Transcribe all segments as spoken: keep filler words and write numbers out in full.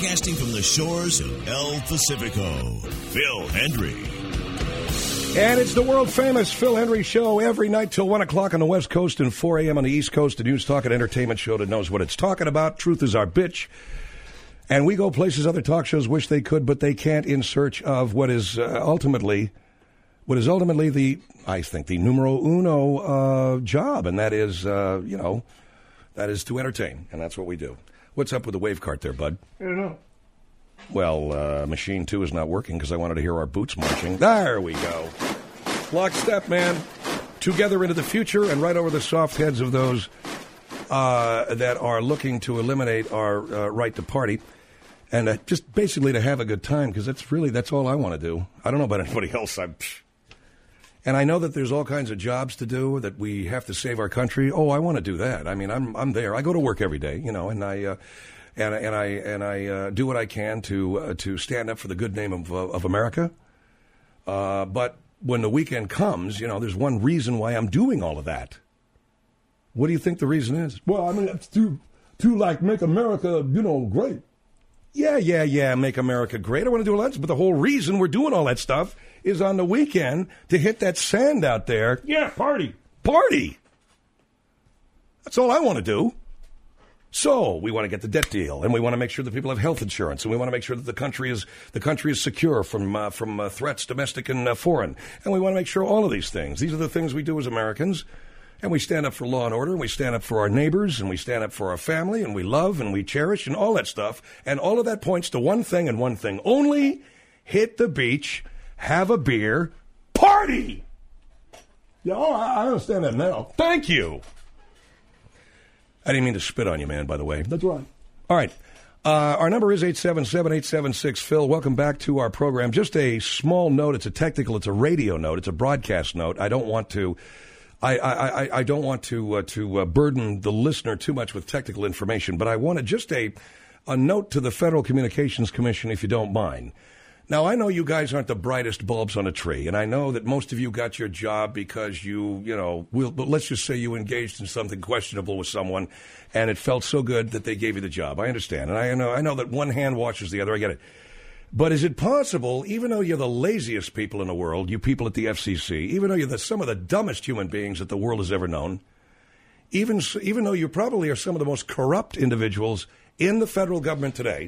Broadcasting from the shores of El Pacifico, Phil Hendry. And it's the world-famous Phil Hendry Show every night till one o'clock on the West Coast and four a.m. on the East Coast, a news, talk, and entertainment show that knows what it's talking about. Truth is our bitch. And we go places other talk shows wish they could, but they can't, in search of what is uh, ultimately, what is ultimately the, I think, the numero uno uh, job, and that is, uh, you know, that is to entertain, and that's what we do. What's up with the wave cart there, bud? I don't know. Well, uh, machine two is not working because I wanted to hear our boots marching. There we go. Lockstep, man. Together into the future and right over the soft heads of those uh, that are looking to eliminate our uh, right to party. And uh, just basically to have a good time, because that's really, that's all I want to do. I don't know about anybody else. I'm, and I know that there's all kinds of jobs to do, that we have to save our country. Oh, I want to do that. I mean, I'm I'm there. I go to work every day, you know, and I uh, and and I and I uh, do what I can to uh, to stand up for the good name of uh, of America. Uh, but when the weekend comes, you know, there's one reason why I'm doing all of that. What do you think the reason is? Well, I mean, it's to to like make America, you know, great. Yeah, yeah, yeah, make America great. I want to do all that, but the whole reason we're doing all that stuff is on the weekend to hit that sand out there. Yeah, party. Party. That's all I want to do. So we want to get the debt deal, and we want to make sure that people have health insurance, and we want to make sure that the country is the country is secure from uh, from uh, threats, domestic and uh, foreign. And we want to make sure all of these things. These are the things we do as Americans. And we stand up for law and order, and we stand up for our neighbors, and we stand up for our family, and we love, and we cherish, and all that stuff. And all of that points to one thing and one thing only: hit the beach, have a beer, party! Yeah, oh, I understand that now. Thank you. I didn't mean to spit on you, man, by the way. That's right. All right. Uh, our number is eight seven seven, eight seven six, Phil. Welcome back to our program. Just a small note. It's a technical, it's a radio note, it's a broadcast note. I don't want to... I, I, I don't want to uh, to uh, burden the listener too much with technical information, but I wanted just a a note to the Federal Communications Commission, if you don't mind. Now, I know you guys aren't the brightest bulbs on a tree, and I know that most of you got your job because you, you know, will, but let's just say you engaged in something questionable with someone, and it felt so good that they gave you the job. I understand, and I know I know that one hand washes the other. I get it. But is it possible, even though you're the laziest people in the world, you people at the F C C, even though you're the, some of the dumbest human beings that the world has ever known, even even though you probably are some of the most corrupt individuals in the federal government today,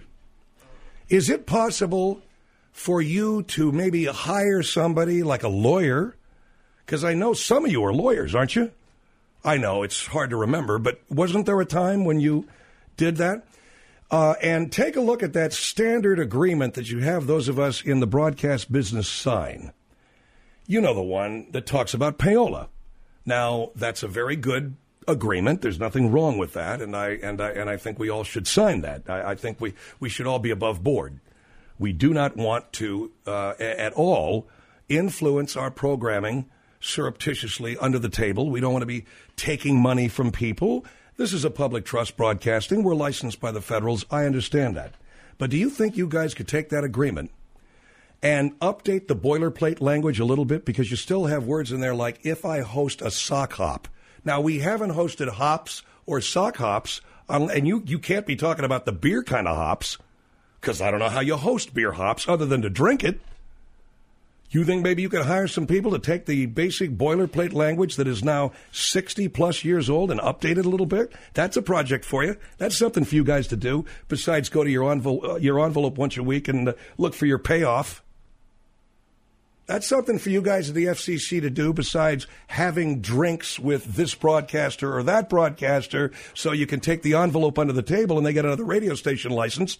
is it possible for you to maybe hire somebody like a lawyer? Because I know some of you are lawyers, aren't you? I know it's hard to remember, but wasn't there a time when you did that? Uh, and take a look at that standard agreement that you have those of us in the broadcast business sign. You know the one that talks about payola. Now, that's a very good agreement. There's nothing wrong with that, and I and I and I think we all should sign that. I, I think we, we should all be above board. We do not want to uh, at all influence our programming surreptitiously under the table. We don't want to be taking money from people. This is a public trust broadcasting. We're licensed by the federals. I understand that. But do you think you guys could take that agreement and update the boilerplate language a little bit? Because you still have words in there like, if I host a sock hop. Now, we haven't hosted hops or sock hops, and you, you can't be talking about the beer kind of hops, because I don't know how you host beer hops other than to drink it. You think maybe you could hire some people to take the basic boilerplate language that is now sixty-plus years old and update it a little bit? That's a project for you. That's something for you guys to do, besides go to your envelope, uh, your envelope once a week and uh, look for your payoff. That's something for you guys at the F C C to do, besides having drinks with this broadcaster or that broadcaster so you can take the envelope under the table and they get another radio station licensed.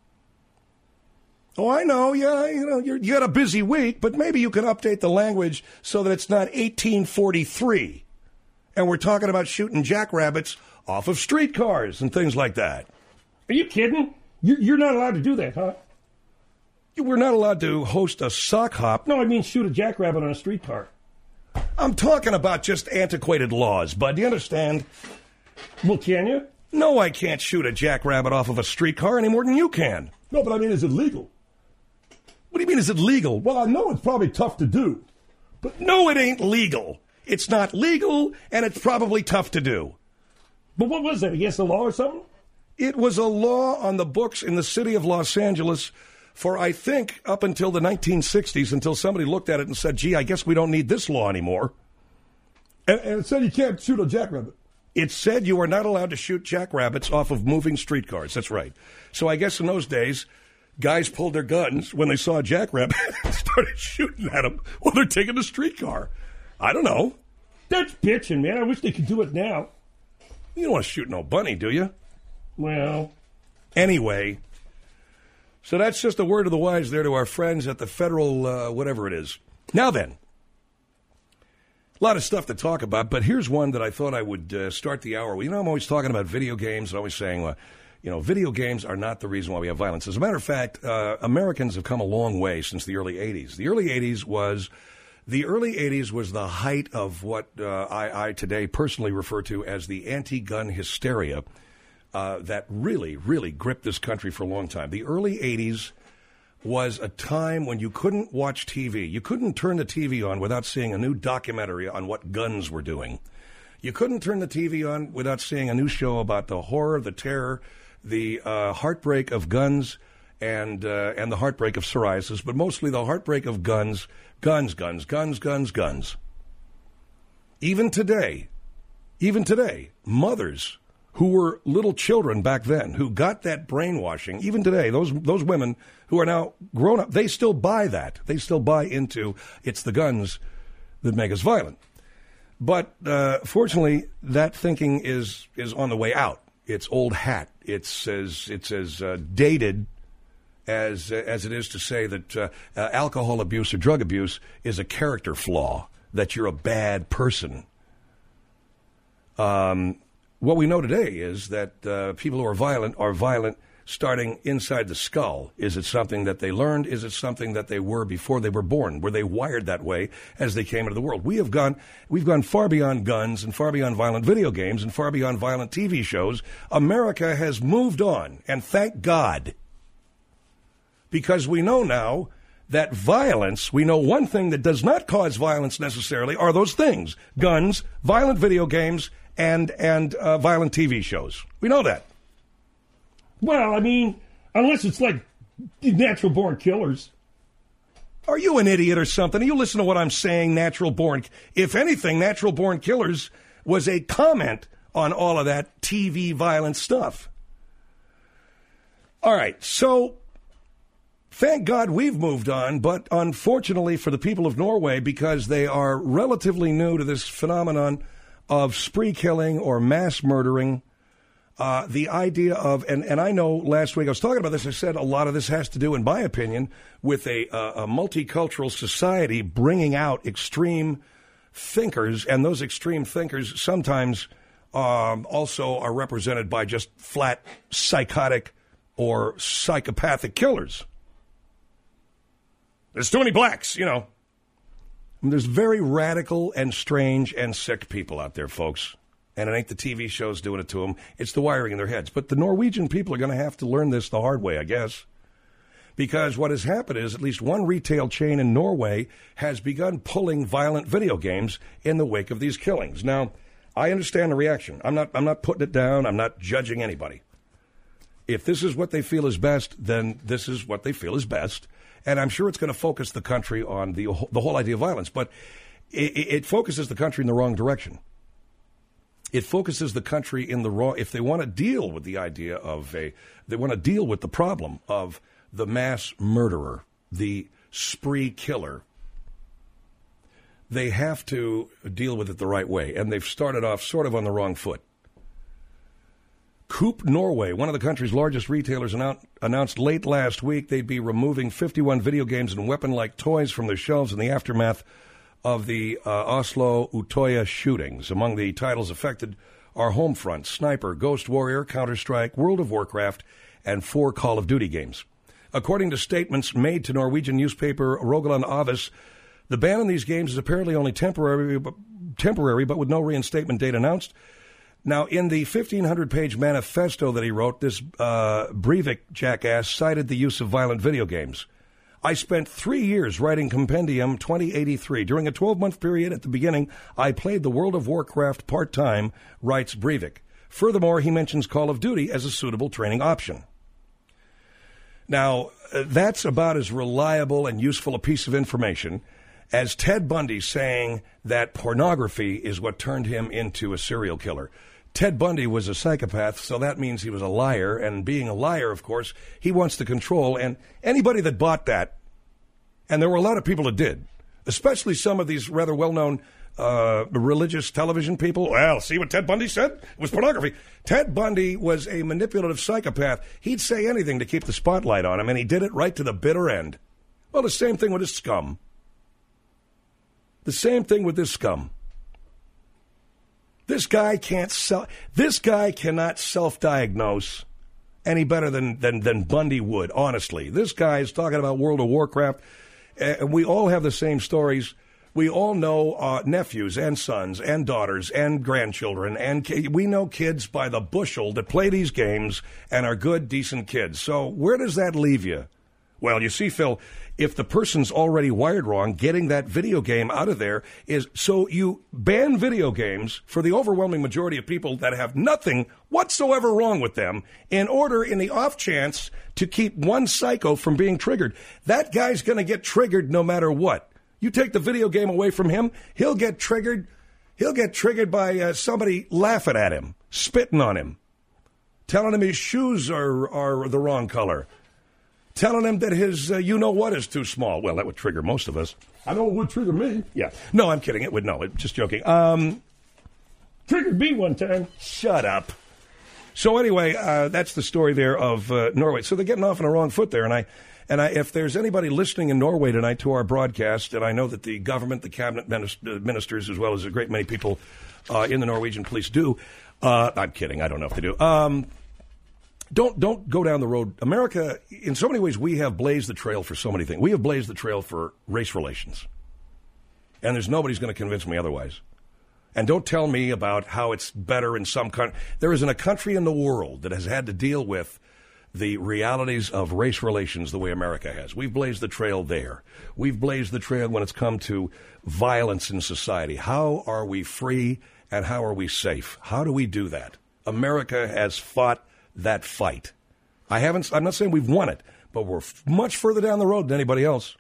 Oh, I know, yeah, you know, you're, you got a busy week, but maybe you can update the language so that it's not eighteen forty-three, and we're talking about shooting jackrabbits off of streetcars and things like that. Are you kidding? You're, you're not allowed to do that, huh? We're not allowed to host a sock hop. No, I mean shoot a jackrabbit on a streetcar. I'm talking about just antiquated laws, bud. Do you understand? Well, can you? No, I can't shoot a jackrabbit off of a streetcar any more than you can. No, but I mean, is it legal? What do you mean, is it legal? Well, I know it's probably tough to do. But no, it ain't legal. It's not legal, and it's probably tough to do. But what was that, against the law or something? It was a law on the books in the city of Los Angeles for, I think, up until the nineteen sixties, until somebody looked at it and said, gee, I guess we don't need this law anymore. And, and it said you can't shoot a jackrabbit. It said you are not allowed to shoot jackrabbits off of moving streetcars. That's right. So I guess in those days, guys pulled their guns when they saw a jackrabbit and started shooting at them while they're taking the streetcar. I don't know. That's bitching, man. I wish they could do it now. You don't want to shoot no bunny, do you? Well. Anyway, so that's just a word of the wise there to our friends at the federal, uh, whatever it is. Now then, a lot of stuff to talk about, but here's one that I thought I would uh, start the hour with. You know, I'm always talking about video games and always saying, uh, you know, video games are not the reason why we have violence. As a matter of fact, uh, Americans have come a long way since the early eighties. The early eighties was... The early eighties was the height of what uh, I, I today personally refer to as the anti-gun hysteria uh, that really, really gripped this country for a long time. The early eighties was a time when you couldn't watch T V. You couldn't turn the T V on without seeing a new documentary on what guns were doing. You couldn't turn the T V on without seeing a new show about the horror, the terror, the uh, heartbreak of guns, and uh, and the heartbreak of psoriasis, but mostly the heartbreak of guns, guns, guns, guns, guns, guns. Even today, even today, mothers who were little children back then, who got that brainwashing, even today, those those women who are now grown up, they still buy that. They still buy into it's the guns that make us violent. But uh, fortunately, that thinking is is on the way out. It's old hat. It's as it's as uh, dated as as it is to say that uh, uh, alcohol abuse or drug abuse is a character flaw, that you're a bad person. Um, what we know today is that uh, people who are violent are violent starting inside the skull. Is it something that they learned? Is it something that they were before they were born? Were they wired that way as they came into the world? We have gone, we've gone far beyond guns and far beyond violent video games and far beyond violent T V shows. America has moved on, and thank God. Because we know now that violence, we know one thing that does not cause violence necessarily are those things: guns, violent video games, and and uh, violent T V shows. We know that. Well, I mean, unless it's like natural-born killers. Are you an idiot or something? You listen to what I'm saying, natural-born. If anything, natural-born killers was a comment on all of that T V violent stuff. All right, so thank God we've moved on, but unfortunately for the people of Norway, because they are relatively new to this phenomenon of spree killing or mass murdering, uh, the idea of, and, and I know last week I was talking about this, I said a lot of this has to do, in my opinion, with a, uh, a multicultural society bringing out extreme thinkers, and those extreme thinkers sometimes um, also are represented by just flat psychotic or psychopathic killers. There's too many blacks, you know. There's very radical and strange and sick people out there, folks. And it ain't the T V shows doing it to them. It's the wiring in their heads. But the Norwegian people are going to have to learn this the hard way, I guess. Because what has happened is at least one retail chain in Norway has begun pulling violent video games in the wake of these killings. Now, I understand the reaction. I'm not, I'm not putting it down. I'm not judging anybody. If this is what they feel is best, then this is what they feel is best. And I'm sure it's going to focus the country on the the whole idea of violence. But it, it focuses the country in the wrong direction. It focuses the country in the wrong. If they want to deal with the idea of a, they want to deal with the problem of the mass murderer, the spree killer, they have to deal with it the right way. And they've started off sort of on the wrong foot. Coop Norway, one of the country's largest retailers, annou- announced late last week they'd be removing fifty-one video games and weapon-like toys from their shelves in the aftermath of the uh, Oslo Utoya shootings. Among the titles affected are Homefront, Sniper, Ghost Warrior, Counter-Strike, World of Warcraft, and four Call of Duty games. According to statements made to Norwegian newspaper Rogaland Avis, the ban on these games is apparently only temporary, temporary but with no reinstatement date announced. Now, in the fifteen hundred page manifesto that he wrote, this uh, Breivik jackass cited the use of violent video games. I spent three years writing Compendium twenty eighty-three. During a twelve month period at the beginning, I played the World of Warcraft part-time, writes Breivik. Furthermore, he mentions Call of Duty as a suitable training option. Now, uh, that's about as reliable and useful a piece of information as Ted Bundy saying that pornography is what turned him into a serial killer. Ted Bundy was a psychopath, so that means he was a liar, and being a liar, of course, he wants to control, and anybody that bought that, and there were a lot of people that did, especially some of these rather well-known uh, religious television people. Well, see what Ted Bundy said? It was pornography. Ted Bundy was a manipulative psychopath. He'd say anything to keep the spotlight on him, and he did it right to the bitter end. Well, the same thing with his scum. The same thing with this scum. This guy can't sell. This guy cannot self-diagnose any better than, than than Bundy would. Honestly, this guy is talking about World of Warcraft, and we all have the same stories. We all know uh, nephews and sons and daughters and grandchildren, and ki- we know kids by the bushel that play these games and are good, decent kids. So where does that leave you? Well, you see, Phil, if the person's already wired wrong, getting that video game out of there is, so you ban video games for the overwhelming majority of people that have nothing whatsoever wrong with them in order, in the off chance, to keep one psycho from being triggered. That guy's going to get triggered no matter what. You take the video game away from him, he'll get triggered. He'll get triggered by uh, somebody laughing at him, spitting on him, telling him his shoes are, are the wrong color, telling him that his uh, you-know-what is too small. Well, that would trigger most of us. I know it would trigger me. Yeah. No, I'm kidding. It would. No, just joking. Um, Triggered me one time. Shut up. So anyway, uh, that's the story there of uh, Norway. So they're getting off on a wrong foot there. And I, and I, if there's anybody listening in Norway tonight to our broadcast, and I know that the government, the cabinet ministers, as well as a great many people uh, in the Norwegian police do. Uh, I'm kidding. I don't know if they do. Um, Don't don't go down the road. America, in so many ways, we have blazed the trail for so many things. We have blazed the trail for race relations. And there's nobody's going to convince me otherwise. And don't tell me about how it's better in some country. There isn't a country in the world that has had to deal with the realities of race relations the way America has. We've blazed the trail there. We've blazed the trail when it's come to violence in society. How are we free and how are we safe? How do we do that? America has fought that fight. I haven't, I'm not saying we've won it, but we're f- much further down the road than anybody else.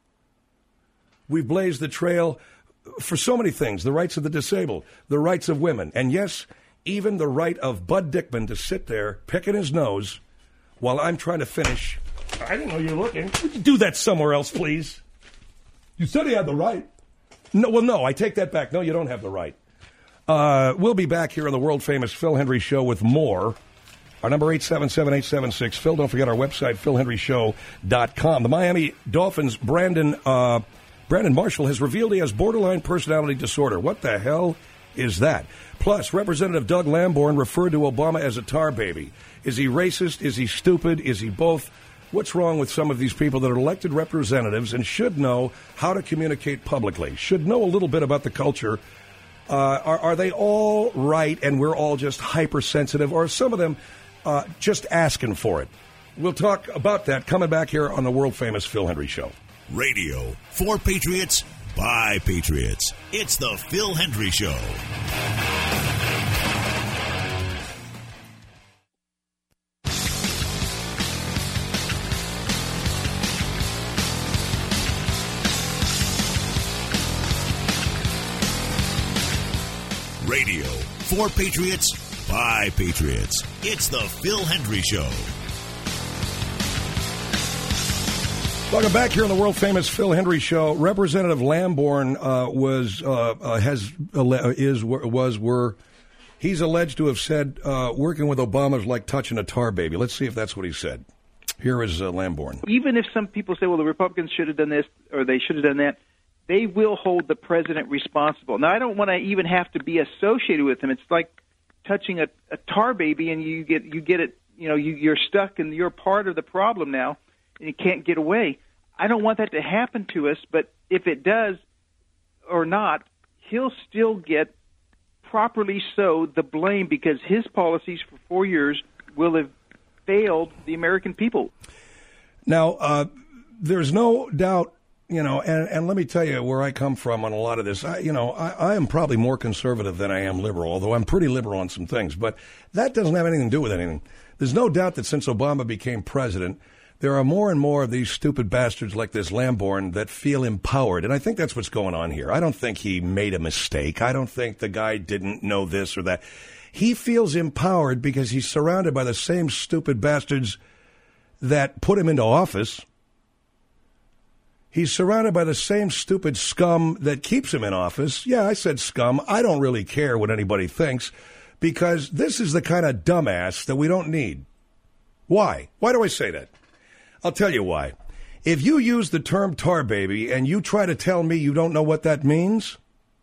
We've blazed the trail for so many things, the rights of the disabled, the rights of women, and yes, even the right of Bud Dickman to sit there picking his nose while I'm trying to finish. I didn't know you were looking. Would you do that somewhere else, please? You said he had the right. No, well, no, I take that back. No, you don't have the right. Uh, we'll be back here on the world-famous Phil Hendrie Show with more. Our number, eight seven seven, eight seven six, Phil. Don't forget our website, phil hendrie show dot com. The Miami Dolphins' Brandon uh, Brandon Marshall has revealed he has borderline personality disorder. What the hell is that? Plus, Representative Doug Lamborn referred to Obama as a tar baby. Is he racist? Is he stupid? Is he both? What's wrong with some of these people that are elected representatives and should know how to communicate publicly, should know a little bit about the culture? Uh, are, are they all right and we're all just hypersensitive, or are some of them Uh, just asking for it? We'll talk about that coming back here on the world-famous Phil Hendrie Show. Radio for Patriots by Patriots. It's the Phil Hendrie Show. Radio for Patriots by Patriots. It's the Phil Hendrie Show. Welcome back here on the world-famous Phil Hendrie Show. Representative Lamborn uh, was uh, uh, has is was were he's alleged to have said uh, working with Obama is like touching a tar baby. Let's see if that's what he said. Here is uh, Lamborn. Even if some people say, well, the Republicans should have done this or they should have done that, they will hold the president responsible. Now, I don't want to even have to be associated with him. It's like touching a, a tar baby, and you get you get it. You know, you, you're stuck, and you're part of the problem now, and you can't get away. I don't want that to happen to us, but if it does or not, he'll still get properly so the blame because his policies for four years will have failed the American people. Now, uh, there's no doubt you know, and, and let me tell you where I come from on a lot of this. I, you know, I, I am probably more conservative than I am liberal, although I'm pretty liberal on some things. But that doesn't have anything to do with anything. There's no doubt that since Obama became president, there are more and more of these stupid bastards like this Lamborn that feel empowered. And I think that's what's going on here. I don't think he made a mistake. I don't think the guy didn't know this or that. He feels empowered because he's surrounded by the same stupid bastards that put him into office. He's surrounded by the same stupid scum that keeps him in office. Yeah, I said scum. I don't really care what anybody thinks because this is the kind of dumbass that we don't need. Why? Why do I say that? I'll tell you why. If you use the term tar baby and you try to tell me you don't know what that means,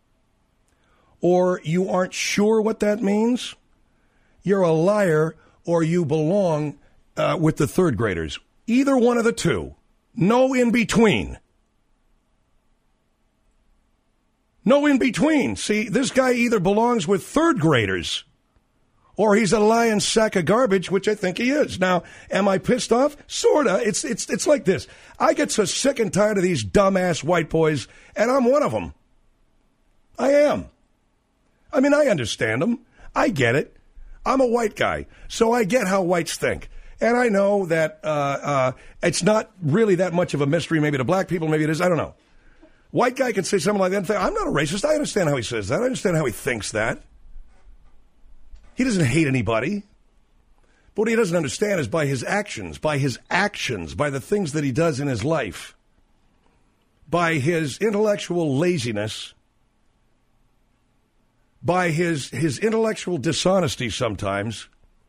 or you aren't sure what that means, you're a liar or you belong uh, with the third graders. Either one of the two. No in between. No in between. See, this guy either belongs with third graders or he's a lying sack of garbage, which I think he is. Now, am I pissed off? Sorta. It's it's it's like this. I get so sick and tired of these dumbass white boys, and I'm one of them. I am. I mean, I understand them. I get it. I'm a white guy, so I get how whites think. And I know that uh, uh, it's not really that much of a mystery. Maybe to black people, maybe it is. I don't know. White guy can say something like that and think, I'm not a racist. I understand how he says that. I understand how he thinks that. He doesn't hate anybody. But what he doesn't understand is by his actions, by his actions, by the things that he does in his life, by his intellectual laziness, by his his intellectual dishonesty sometimes,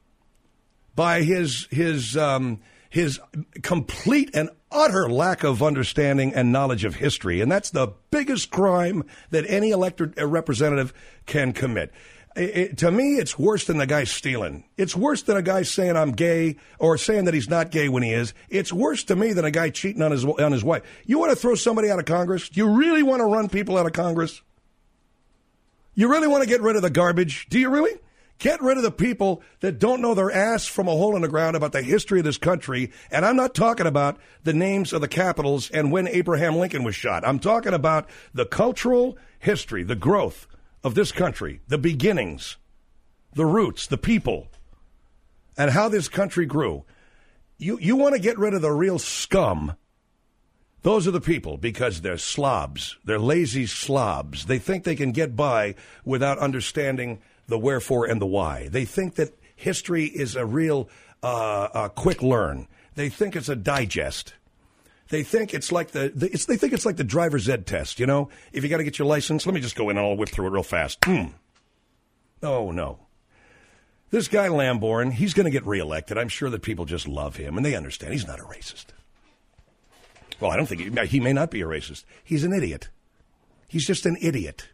by his his um, his complete and utter lack of understanding and knowledge of history. And that's the biggest crime that any elected representative can commit. It, it, to me, it's worse than the guy stealing. It's worse than a guy saying I'm gay or saying that he's not gay when he is. It's worse to me than a guy cheating on his on his wife. You want to throw somebody out of Congress? Do you really want to run people out of Congress? You really want to get rid of the garbage? Do you really? Get rid of the people that don't know their ass from a hole in the ground about the history of this country. And I'm not talking about the names of the capitals and when Abraham Lincoln was shot. I'm talking about the cultural history, the growth of this country, the beginnings, the roots, the people, and how this country grew. You, you want to get rid of the real scum. Those are the people because they're slobs. They're lazy slobs. They think they can get by without understanding the wherefore and the why. They think that history is a real uh, a quick learn. They think it's a digest. They think it's like the, the it's, they think it's like the driver's ed test. You know, if you got to get your license, let me just go in and I'll whip through it real fast. Hmm. Oh no, this guy Lamborn, he's going to get reelected. I'm sure that people just love him and they understand he's not a racist. Well, I don't think he, he may not be a racist. He's an idiot. He's just an idiot.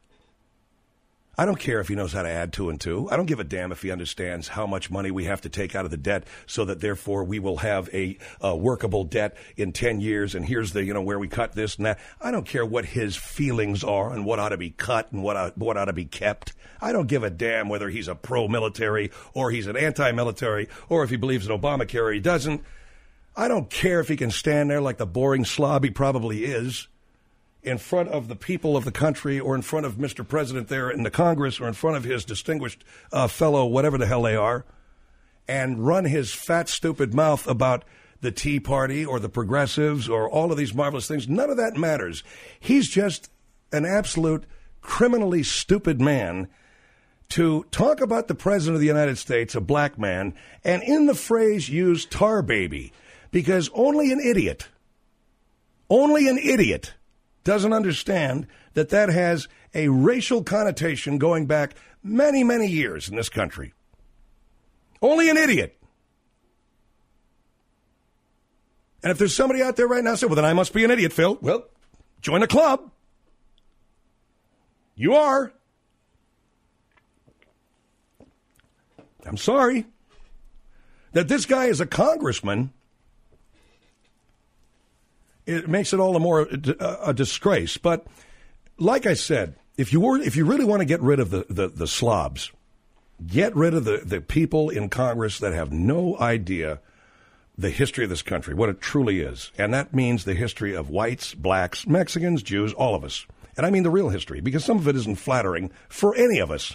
I don't care if he knows how to add two and two. I don't give a damn if he understands how much money we have to take out of the debt so that therefore we will have a, a workable debt in ten years. And here's the, you know, where we cut this and that. I don't care what his feelings are and what ought to be cut and what ought, what ought to be kept. I don't give a damn whether he's a pro-military or he's an anti-military or if he believes in Obamacare or he doesn't. I don't care if he can stand there like the boring slob he probably is in front of the people of the country or in front of Mister President there in the Congress or in front of his distinguished uh, fellow, whatever the hell they are, and run his fat, stupid mouth about the Tea Party or the progressives or all of these marvelous things. None of that matters. He's just an absolute criminally stupid man to talk about the President of the United States, a black man, and in the phrase use tar baby, because only an idiot, only an idiot doesn't understand that that has a racial connotation going back many, many years in this country. Only an idiot. And if there's somebody out there right now saying, well, then I must be an idiot, Phil. Well, join the club. You are. I'm sorry. That this guy is a congressman, it makes it all the more a, a disgrace. But like I said, if you were, if you really want to get rid of the, the, the slobs, get rid of the, the people in Congress that have no idea the history of this country, what it truly is. And that means the history of whites, blacks, Mexicans, Jews, all of us. And I mean the real history, because some of it isn't flattering for any of us.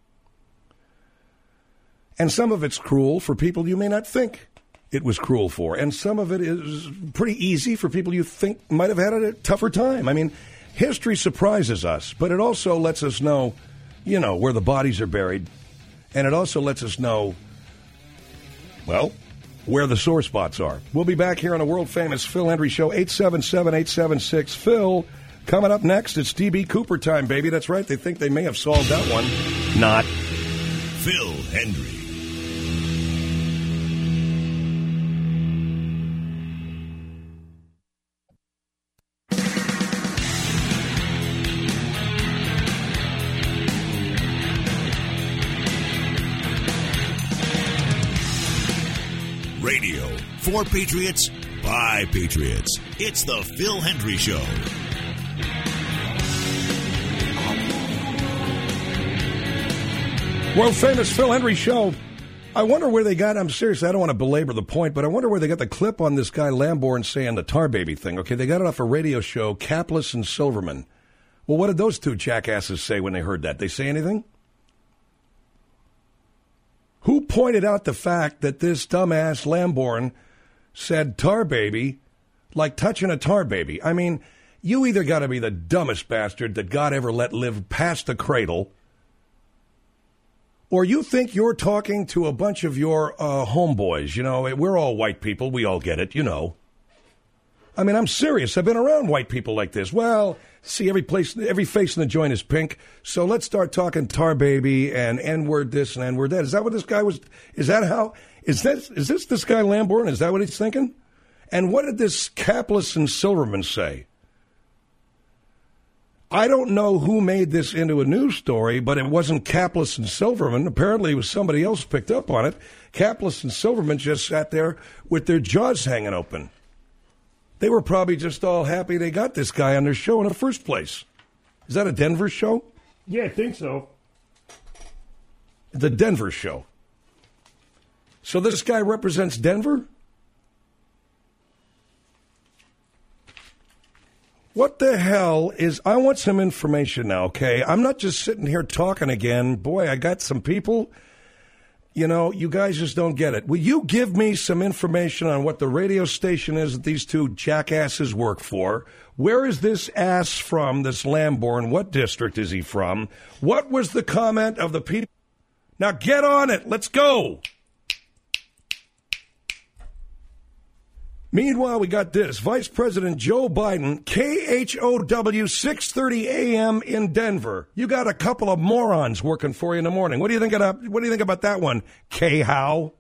And some of it's cruel for people you may not think it was cruel for. And some of it is pretty easy for people you think might have had a tougher time. I mean, history surprises us, but it also lets us know, you know, where the bodies are buried. And it also lets us know, well, where the sore spots are. We'll be back here on a world-famous Phil Hendrie Show, eight seven seven, eight seven six, Phil. Coming up next, it's D B Cooper time, baby. That's right. They think they may have solved that one. Not. Phil Hendrie. Radio for Patriots by Patriots. It's the Phil Hendrie Show. World famous Phil Hendrie Show. I wonder where they got, I'm serious, I don't want to belabor the point, but I wonder where they got the clip on this guy Lamborn saying the tar baby thing. Okay, they got it off a radio show, Kaplis and Silverman. Well, what did those two jackasses say when they heard that? They say anything? Who pointed out the fact that this dumbass Lamborn said tar baby like touching a tar baby? I mean, you either got to be the dumbest bastard that God ever let live past the cradle, or you think you're talking to a bunch of your uh, homeboys. You know, we're all white people. We all get it, you know. I mean, I'm serious. I've been around white people like this. Well, see, every place, every face in the joint is pink. So let's start talking tar baby and N-word this and N-word that. Is that what this guy was? Is that how? Is this, is this this guy Lamborn? Is that what he's thinking? And what did this Kaplis and Silverman say? I don't know who made this into a news story, but it wasn't Kaplis and Silverman. Apparently it was somebody else picked up on it. Kaplis and Silverman just sat there with their jaws hanging open. They were probably just all happy they got this guy on their show in the first place. Is that a Denver show? Yeah, I think so. The Denver show. So this guy represents Denver? What the hell is... I want some information now, okay? I'm not just sitting here talking again. Boy, I got some people... You know, you guys just don't get it. Will you give me some information on what the radio station is that these two jackasses work for? Where is this ass from, this Lamborn? What district is he from? What was the comment of the people? Now get on it. Let's go. Meanwhile, we got this. Vice President Joe Biden, K H O W, six thirty a.m. in Denver. You got a couple of morons working for you in the morning. What do you think about, what do you think about that one, K-How?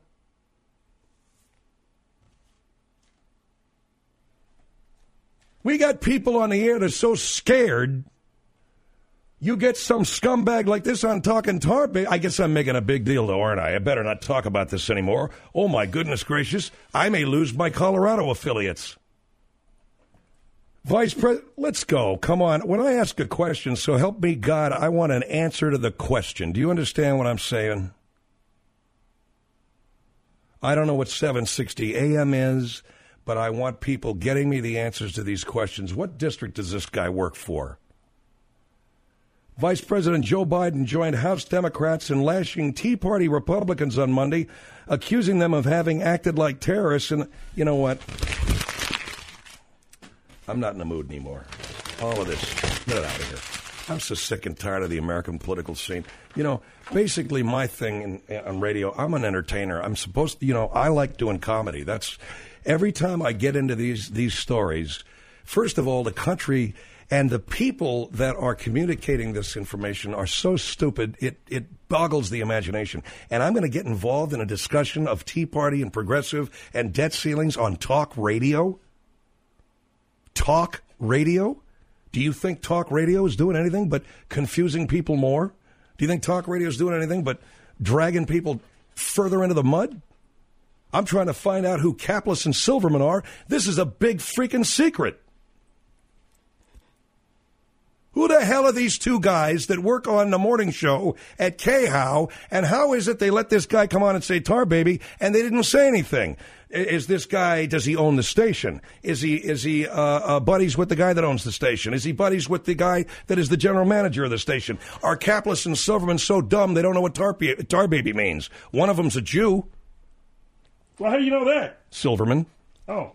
We got people on the air that are so scared. You get some scumbag like this on Talking Tar Baby. I guess I'm making a big deal, though, aren't I? I better not talk about this anymore. Oh, my goodness gracious. I may lose my Colorado affiliates. Vice President, let's go. Come on. When I ask a question, so help me God, I want an answer to the question. Do you understand what I'm saying? I don't know what seven sixty a.m. is, but I want people getting me the answers to these questions. What district does this guy work for? Vice President Joe Biden joined House Democrats in lashing Tea Party Republicans on Monday, accusing them of having acted like terrorists. And you know what? I'm not in the mood anymore. All of this. Get it out of here. I'm so sick and tired of the American political scene. You know, basically my thing in, on radio, I'm an entertainer. I'm supposed to, you know, I like doing comedy. That's every time I get into these these stories, first of all, the country... And the people that are communicating this information are so stupid, it, it boggles the imagination. And I'm going to get involved in a discussion of Tea Party and progressive and debt ceilings on talk radio? Talk radio? Do you think talk radio is doing anything but confusing people more? Do you think talk radio is doing anything but dragging people further into the mud? I'm trying to find out who Kaplis and Silverman are. This is a big freaking secret. Who the hell are these two guys that work on the morning show at K H O W? And how is it they let this guy come on and say Tar Baby and they didn't say anything? Is this guy, does he own the station? Is he is he uh, uh, buddies with the guy that owns the station? Is he buddies with the guy that is the general manager of the station? Are Kaplis and Silverman so dumb they don't know what tar, tar Baby means? One of them's a Jew. Well, how do you know that? Silverman. Oh.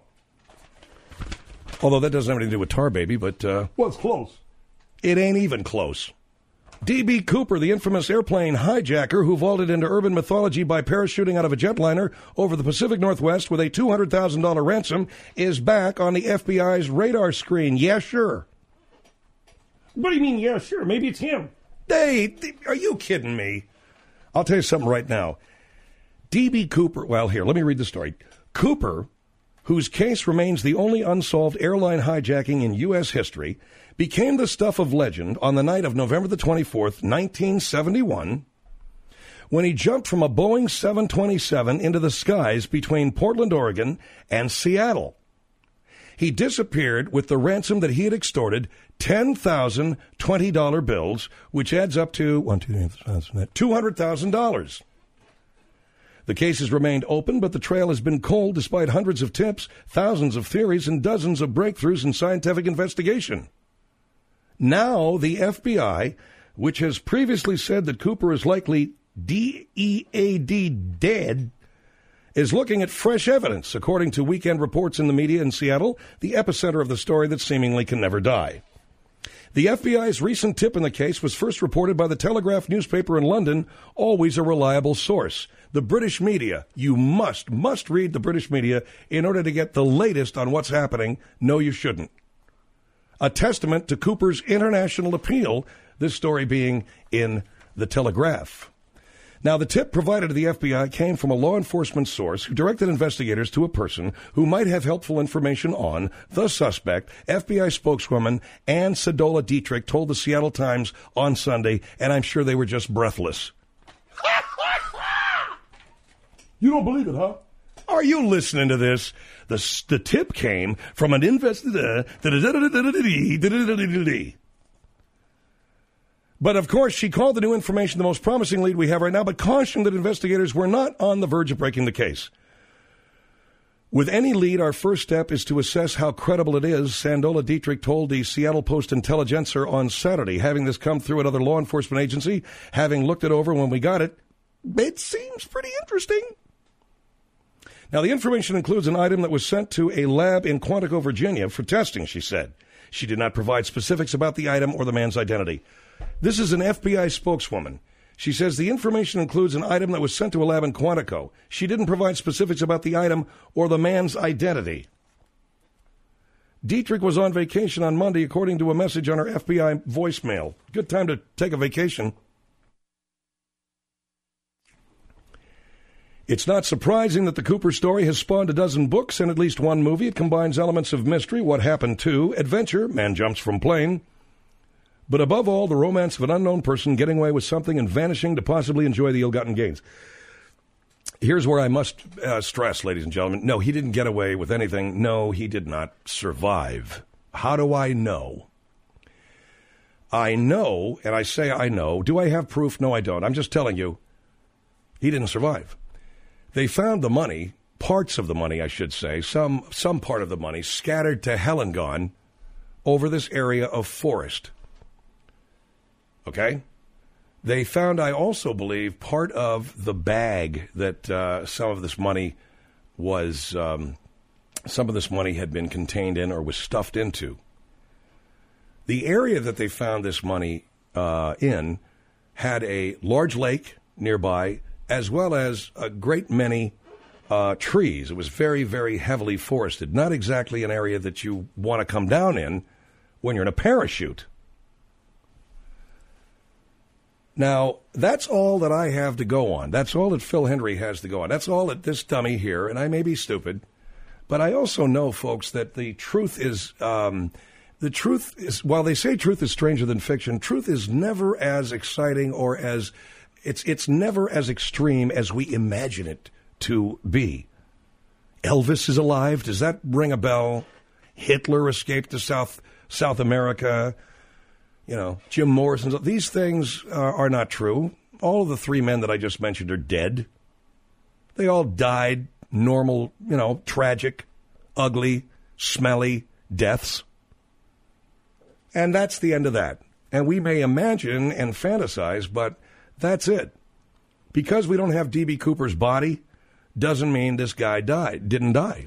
Although that doesn't have anything to do with Tar Baby, but... Uh, well, it's close. It ain't even close. D B. Cooper, the infamous airplane hijacker who vaulted into urban mythology by parachuting out of a jetliner over the Pacific Northwest with a two hundred thousand dollars ransom, is back on the F B I's radar screen. Yeah, sure. What do you mean, yeah, sure? Maybe it's him. They, they are you kidding me? I'll tell you something right now. D B. Cooper, well, here, let me read the story. Cooper, whose case remains the only unsolved airline hijacking in U S history, became the stuff of legend on the night of November the twenty-fourth, nineteen seventy-one, when he jumped from a Boeing seven twenty-seven into the skies between Portland, Oregon, and Seattle. He disappeared with the ransom that he had extorted, ten thousand twenty dollar bills, which adds up to one, two, three, two hundred thousand dollars. The case has remained open, but the trail has been cold despite hundreds of tips, thousands of theories, and dozens of breakthroughs in scientific investigation. Now, the F B I, which has previously said that Cooper is likely D E A D dead, is looking at fresh evidence, according to weekend reports in the media in Seattle, the epicenter of the story that seemingly can never die. The F B I's recent tip in the case was first reported by the Telegraph newspaper in London, always a reliable source. The British media. You must, must read the British media in order to get the latest on what's happening. No, you shouldn't. A testament to Cooper's international appeal, this story being in the Telegraph. Now, the tip provided to the F B I came from a law enforcement source who directed investigators to a person who might have helpful information on the suspect. F B I spokeswoman Ann Sedola Dietrich told the Seattle Times on Sunday, and I'm sure they were just breathless. You don't believe it, huh? Are you listening to this? The, the tip came from an investigator. But, of course, she called the new information the most promising lead we have right now, but cautioned that investigators were not on the verge of breaking the case. With any lead, our first step is to assess how credible it is, Sandola Dietrich told the Seattle Post-Intelligencer on Saturday. Having this come through another law enforcement agency, having looked it over when we got it, it seems pretty interesting. Now, the information includes an item that was sent to a lab in Quantico, Virginia for testing, she said. She did not provide specifics about the item or the man's identity. This is an F B I spokeswoman. She says the information includes an item that was sent to a lab in Quantico. She didn't provide specifics about the item or the man's identity. Dietrich was on vacation on Monday, according to a message on her F B I voicemail. Good time to take a vacation. It's not surprising that the Cooper story has spawned a dozen books and at least one movie. It combines elements of mystery, what happened to, adventure, man jumps from plane, but above all, the romance of an unknown person getting away with something and vanishing to possibly enjoy the ill-gotten gains. Here's where I must uh, stress, ladies and gentlemen, no, he didn't get away with anything. No, he did not survive. How do I know? I know, and I say I know. Do I have proof? No, I don't. I'm just telling you, he didn't survive. They found the money, parts of the money, I should say, some some part of the money scattered to hell and gone over this area of forest. Okay? They found, I also believe, part of the bag that uh, some of this money was, um, some of this money had been contained in or was stuffed into. The area that they found this money uh, in had a large lake nearby, as well as a great many uh, trees. It was very, very heavily forested. Not exactly an area that you want to come down in when you're in a parachute. Now, that's all that I have to go on. That's all that Phil Hendrie has to go on. That's all that this dummy here, and I may be stupid, but I also know, folks, that the truth is, um, the truth is, while they say truth is stranger than fiction, truth is never as exciting or as It's it's never as extreme as we imagine it to be. Elvis is alive. Does that ring a bell? Hitler escaped to South South America. you know, Jim Morrison. These things uh, are not true. All of the three men that I just mentioned are dead. They all died normal, you know, tragic, ugly, smelly deaths. And that's the end of that. And we may imagine and fantasize, but that's it. Because we don't have D B. Cooper's body doesn't mean this guy died, didn't die.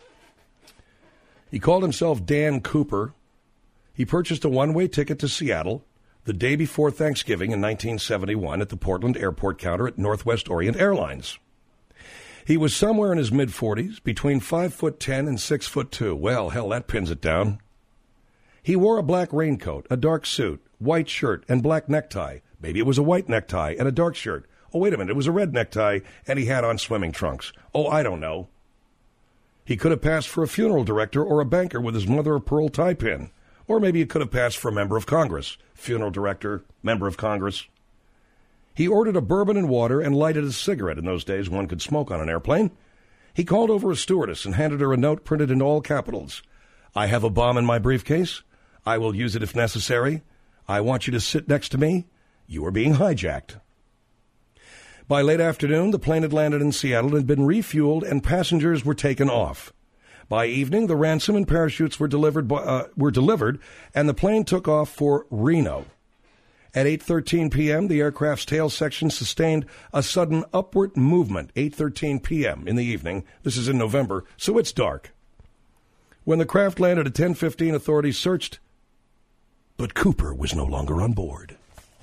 He called himself Dan Cooper. He purchased a one-way ticket to Seattle the day before Thanksgiving in nineteen seventy-one at the Portland airport counter at Northwest Orient Airlines. He was somewhere in his mid-forties, between five foot ten and six foot two. Well, hell, that pins it down. He wore a black raincoat, a dark suit, white shirt, and black necktie. Maybe it was a white necktie and a dark shirt. Oh, wait a minute, it was a red necktie, and he had on swimming trunks. Oh, I don't know. He could have passed for a funeral director or a banker with his mother-of-pearl tie pin. Or maybe he could have passed for a member of Congress. Funeral director, member of Congress. He ordered a bourbon and water and lighted a cigarette. In those days, one could smoke on an airplane. He called over a stewardess and handed her a note printed in all capitals. I have a bomb in my briefcase. I will use it if necessary. I want you to sit next to me. You are being hijacked. By late afternoon, the plane had landed in Seattle and had been refueled, and passengers were taken off. By evening, the ransom and parachutes were delivered, uh, were delivered, and the plane took off for Reno. At eight thirteen p.m., the aircraft's tail section sustained a sudden upward movement. eight thirteen p.m. in the evening. This is in November, so it's dark. When the craft landed at ten fifteen, authorities searched, but Cooper was no longer on board.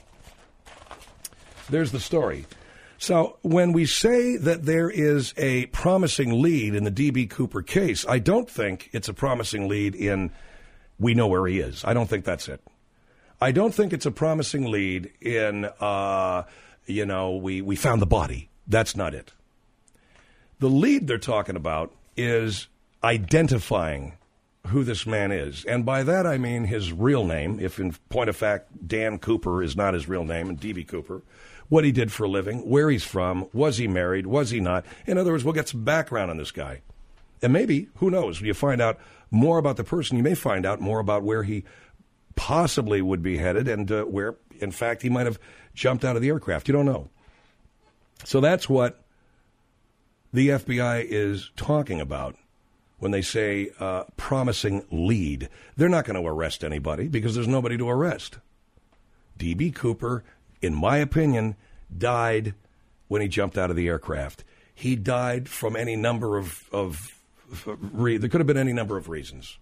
There's the story. So when we say that there is a promising lead in the D B. Cooper case, I don't think it's a promising lead in we know where he is. I don't think that's it. I don't think it's a promising lead in, uh, you know, we, we found the body. That's not it. The lead they're talking about is identifying who this man is. And by that I mean his real name, if in point of fact Dan Cooper is not his real name and D B. Cooper, what he did for a living, where he's from, was he married, was he not? In other words, we'll get some background on this guy. And maybe, who knows, when you find out more about the person, you may find out more about where he possibly would be headed and uh, where, in fact, he might have jumped out of the aircraft. You don't know. So that's what the F B I is talking about when they say uh, promising lead. They're not going to arrest anybody because there's nobody to arrest. D B. Cooper, in my opinion, died when he jumped out of the aircraft. He died from any number of, of re- there could have been any number of reasons.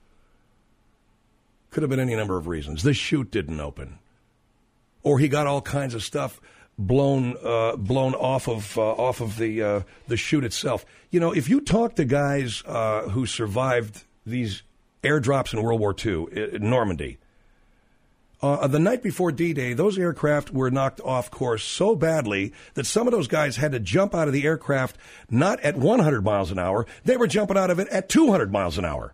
Could have been any number of reasons. The chute didn't open. Or he got all kinds of stuff blown uh, blown off of uh, off of the uh, the chute itself. You know, if you talk to guys uh, who survived these airdrops in World War Two in Normandy, uh, the night before D-Day, those aircraft were knocked off course so badly that some of those guys had to jump out of the aircraft not at one hundred miles an hour. They were jumping out of it at two hundred miles an hour.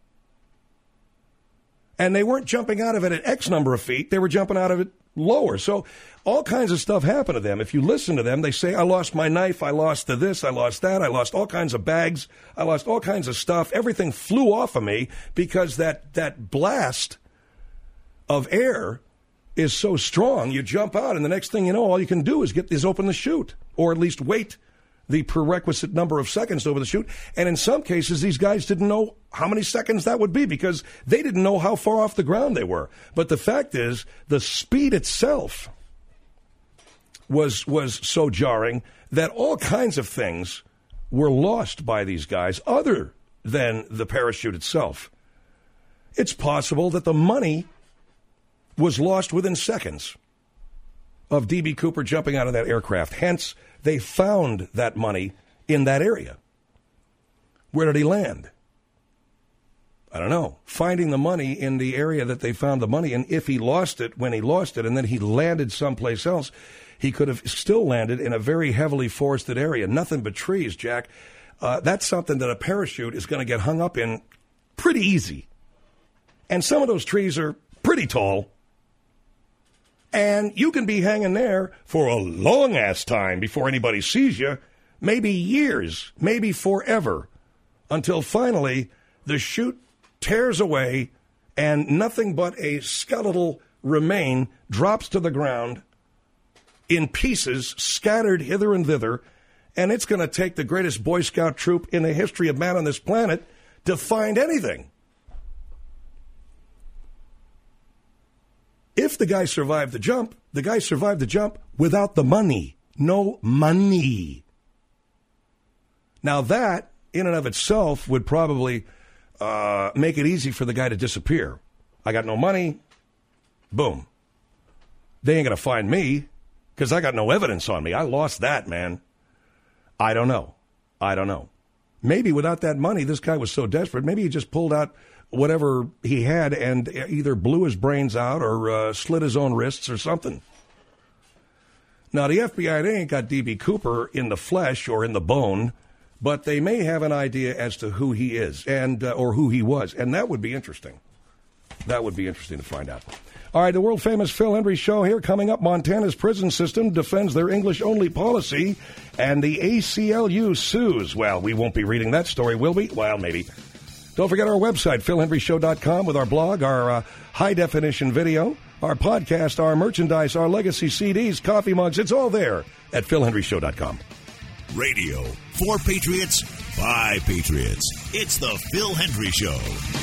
And they weren't jumping out of it at X number of feet. They were jumping out of it lower. So all kinds of stuff happened to them. If you listen to them, they say, I lost my knife, I lost the this, I lost that, I lost all kinds of bags, I lost all kinds of stuff. Everything flew off of me because that, that blast of air is so strong. You jump out, and the next thing you know, all you can do is get is open the chute, or at least wait the prerequisite number of seconds over the chute. And in some cases, these guys didn't know how many seconds that would be because they didn't know how far off the ground they were. But the fact is, the speed itself was was so jarring that all kinds of things were lost by these guys other than the parachute itself. It's possible that the money was lost within seconds of D B. Cooper jumping out of that aircraft. Hence, they found that money in that area. Where did he land? I don't know. Finding the money in the area that they found the money in, if he lost it when he lost it and then he landed someplace else, he could have still landed in a very heavily forested area. Nothing but trees, Jack. Uh, that's something that a parachute is going to get hung up in pretty easy. And some of those trees are pretty tall. And you can be hanging there for a long-ass time before anybody sees you, maybe years, maybe forever, until finally the chute tears away and nothing but a skeletal remain drops to the ground in pieces, scattered hither and thither, and it's going to take the greatest Boy Scout troop in the history of man on this planet to find anything. If the guy survived the jump, the guy survived the jump without the money. No money. Now that, in and of itself, would probably uh, make it easy for the guy to disappear. I got no money. Boom. They ain't going to find me because I got no evidence on me. I lost that, man. I don't know. I don't know. Maybe without that money, this guy was so desperate, maybe he just pulled out whatever he had and either blew his brains out or uh, slit his own wrists or something. Now, the F B I, they ain't got D B. Cooper in the flesh or in the bone, but they may have an idea as to who he is and uh, or who he was, and that would be interesting. That would be interesting to find out. All right, the world-famous Phil Hendrie Show here. Coming up, Montana's prison system defends their English-only policy, and the A C L U sues. Well, we won't be reading that story, will we? Well, maybe. Don't forget our website, phil hendrie show dot com, with our blog, our uh, high-definition video, our podcast, our merchandise, our legacy C Ds, coffee mugs. It's all there at phil hendrie show dot com. Radio for Patriots by Patriots. It's the Phil Hendrie Show.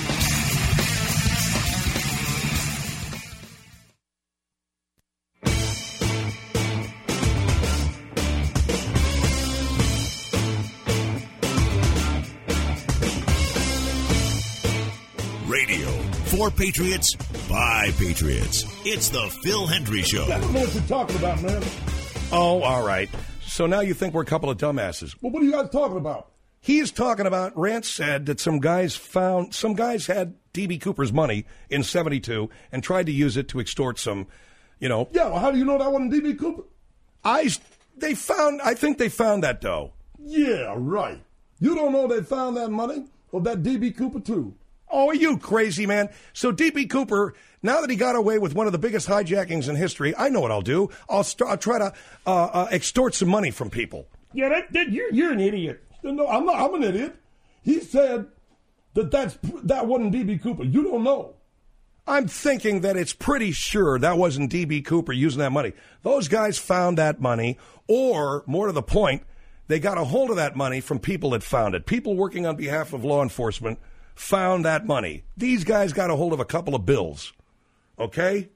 Radio for Patriots by Patriots. It's the Phil Hendrie Show. I don't know what you're talking about, man. Oh, all right. So now you think we're a couple of dumbasses. Well, what are you guys talking about? He's talking about, Rance said that some guys found, some guys had D B. Cooper's money in seventy-two and tried to use it to extort some, you know. Yeah, well, how do you know that wasn't D B. Cooper? I, they found, I think they found that dough. Yeah, right. You don't know they found that money or that D B. Cooper, too. Oh, are you crazy, man? So D B. Cooper, now that he got away with one of the biggest hijackings in history, I know what I'll do. I'll, st- I'll try to uh, uh, extort some money from people. Yeah, that, that you're you're an idiot. No, I'm not. I'm an idiot. He said that that's that wasn't D B. Cooper. You don't know. I'm thinking that it's pretty sure that wasn't D B. Cooper using that money. Those guys found that money, or more to the point, they got a hold of that money from people that found it. People working on behalf of law enforcement found that money. These guys got a hold of a couple of bills. Okay?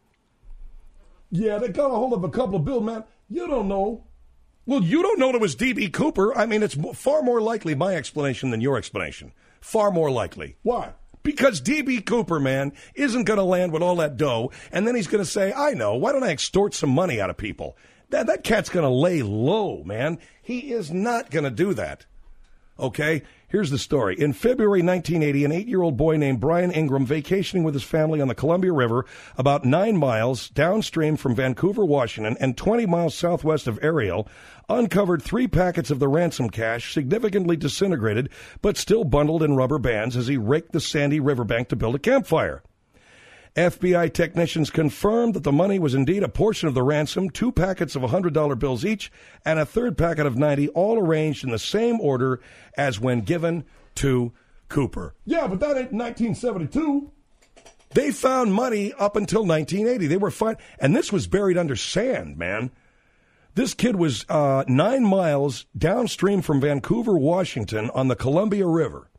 Yeah, they got a hold of a couple of bills, man. You don't know. Well, you don't know it was D B. Cooper. I mean, it's far more likely my explanation than your explanation. Far more likely. Why? Because D B. Cooper, man, isn't going to land with all that dough, and then he's going to say, I know, why don't I extort some money out of people? That, that cat's going to lay low, man. He is not going to do that. Okay? Here's the story. In February nineteen eighty, an eight-year-old boy named Brian Ingram, vacationing with his family on the Columbia River about nine miles downstream from Vancouver, Washington, and twenty miles southwest of Ariel, uncovered three packets of the ransom cash, significantly disintegrated, but still bundled in rubber bands as he raked the sandy riverbank to build a campfire. F B I technicians confirmed that the money was indeed a portion of the ransom, two packets of one hundred dollar bills each, and a third packet of ninety, all arranged in the same order as when given to Cooper. Yeah, but that ain't nineteen seventy-two. They found money up until nineteen eighty. They were fine. And this was buried under sand, man. This kid was uh, nine miles downstream from Vancouver, Washington, on the Columbia River.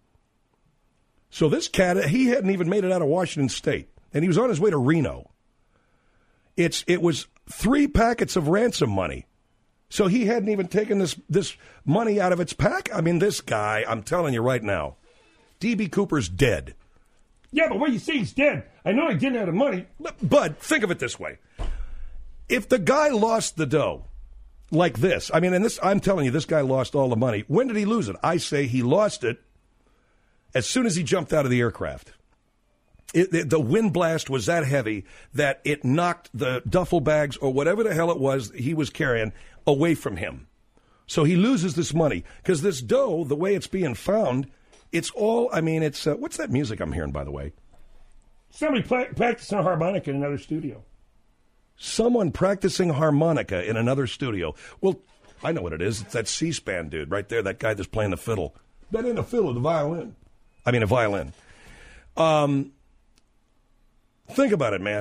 So this cat, he hadn't even made it out of Washington State. And he was on his way to Reno. It's it was three packets of ransom money. So he hadn't even taken this this money out of its pack. I mean, this guy, I'm telling you right now, D B. Cooper's dead. Yeah, but when you say he's dead, I know he didn't have the money. Bud, think of it this way. If the guy lost the dough like this, I mean, and this, I'm telling you, this guy lost all the money. When did he lose it? I say he lost it as soon as he jumped out of the aircraft. It, it, the wind blast was that heavy that it knocked the duffel bags or whatever the hell it was he was carrying away from him. So he loses this money because this dough, the way it's being found, it's all, I mean, it's, uh, what's that music I'm hearing, by the way? Somebody pla- practicing harmonica in another studio. Someone practicing harmonica in another studio. Well, I know what it is. It's that C-SPAN dude right there, that guy that's playing the fiddle. That ain't a fiddle, the violin. I mean, a violin. Um... Think about it, man.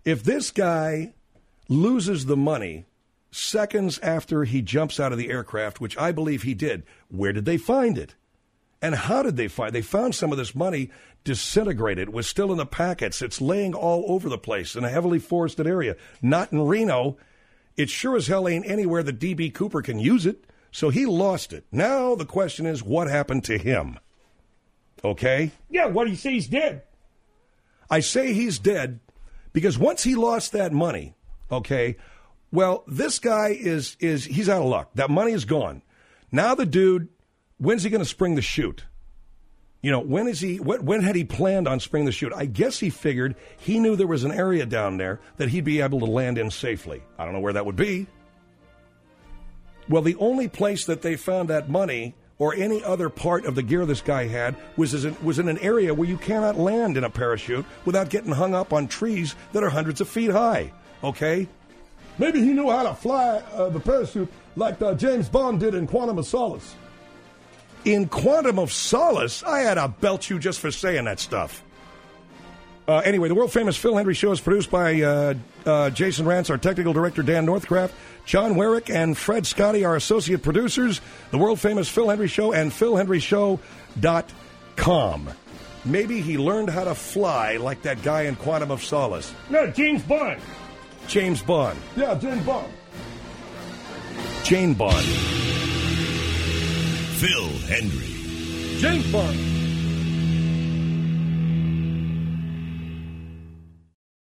If this guy loses the money seconds after he jumps out of the aircraft, which I believe he did, where did they find it? And how did they find it? They found some of this money disintegrated. It was still in the packets. It's laying all over the place in a heavily forested area. Not in Reno. It sure as hell ain't anywhere that D B. Cooper can use it. So he lost it. Now the question is, what happened to him? Okay? Yeah, what do you say he's dead? I say he's dead because once he lost that money, okay, well, this guy is, is he's out of luck. That money is gone. Now the dude, when's he going to spring the chute? You know, when is he, when, when had he planned on springing the chute? I guess he figured he knew there was an area down there that he'd be able to land in safely. I don't know where that would be. Well, the only place that they found that money or any other part of the gear this guy had was, in, was in an area where you cannot land in a parachute without getting hung up on trees that are hundreds of feet high, okay? Maybe he knew how to fly uh, the parachute like uh, James Bond did in Quantum of Solace. In Quantum of Solace? I had to belt you just for saying that stuff. Uh, anyway, the world-famous Phil Hendry Show is produced by uh, uh, Jason Rance, our technical director, Dan Northcraft, John Werrick, and Fred Scotty, our associate producers. The world-famous Phil Hendry Show and phil hendry show dot com. Maybe he learned how to fly like that guy in Quantum of Solace. No, James Bond. James Bond. Yeah, James Bond. Jane Bond. Phil Hendry. James Bond.